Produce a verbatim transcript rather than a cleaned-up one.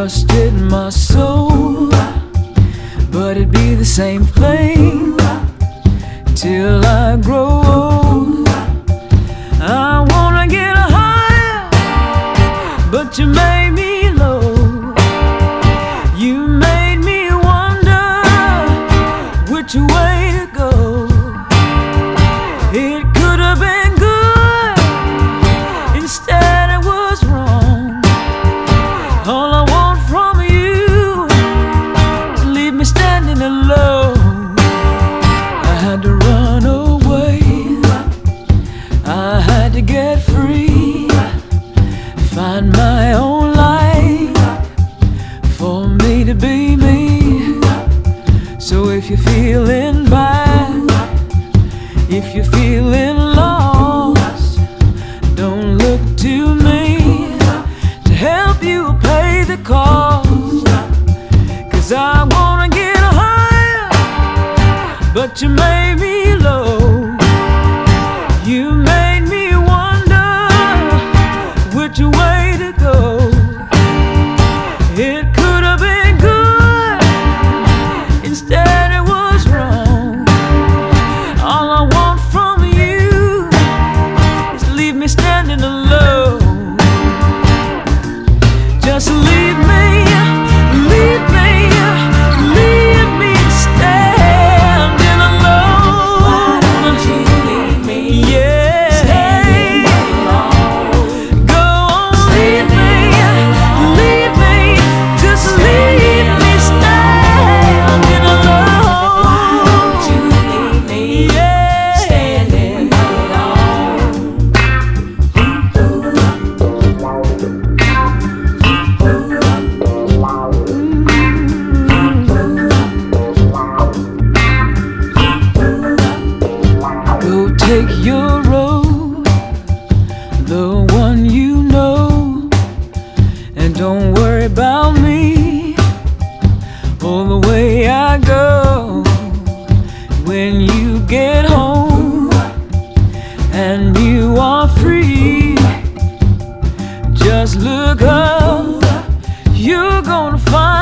trusted my soul, but it'd be the same thing till I grow old. I wanna get higher, but you made me low. You made me wonder which way to go. It could have been good, instead it was wrong. All I want from you is leave me standing alone. I had to run away, I had to get free, find my own life for me to be me. So if you're feeling bad, if you're feeling lost, don't look to me to help you pay the cost. Cause I wanna get higher, but you made me low. You made me wonder which way to go. It could have been good, instead it was wrong. All I want from you is leave me standing alone. Just leave me, leave me, leave me standing alone. Why don't you leave me? Yeah, standing alone. Go on, leave me, leave me, just leave me standing alone. Why don't you leave me? Yeah, standing alone. Go take your road, the one you know, and don't worry about me or the way I go. When you get home and you are free, just look up, you're gonna find